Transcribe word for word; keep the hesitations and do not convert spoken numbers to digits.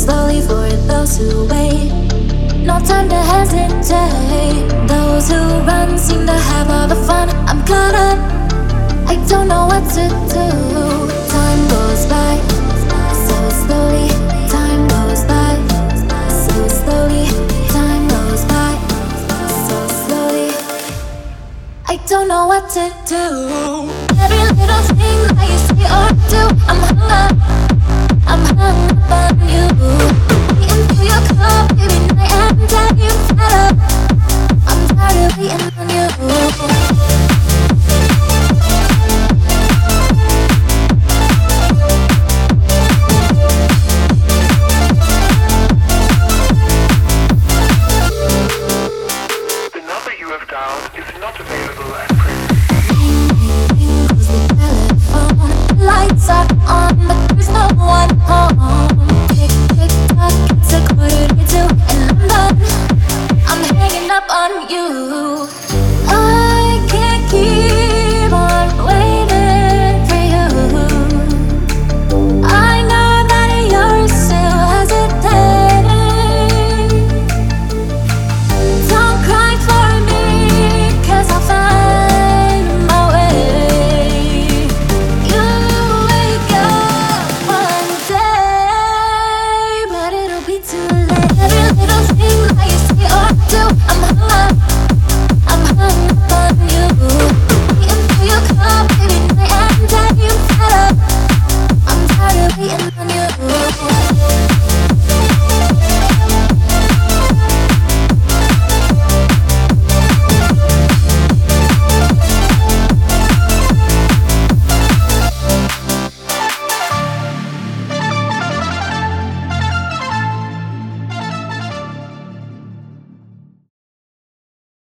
slowly for those who wait. No time to hesitate. Those who run seem to have all the fun. I'm caught up, I don't know what to do. Time goes by so slowly. Time goes by so slowly. Time goes by so slowly. I don't know what to do. Every little thing that you say or do, I'm hung up, I'm hung up on you.